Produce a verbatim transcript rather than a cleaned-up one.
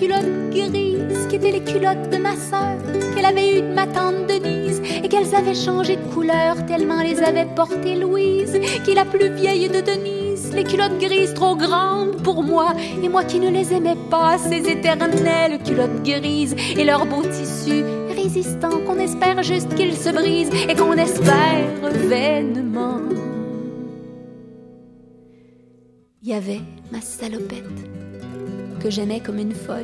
culottes grises qui étaient les culottes de ma sœur, qu'elle avait eues de ma tante Denise, et qu'elles avaient changé de couleur tellement les avait portées Louise, qui est la plus vieille de Denise. Les culottes grises trop grandes pour moi, et moi qui ne les aimais pas, ces éternelles culottes grises, et leur beau tissu résistant qu'on espère juste qu'ils se brisent, et qu'on espère vainement. Il y avait ma salopette que j'aimais comme une folle.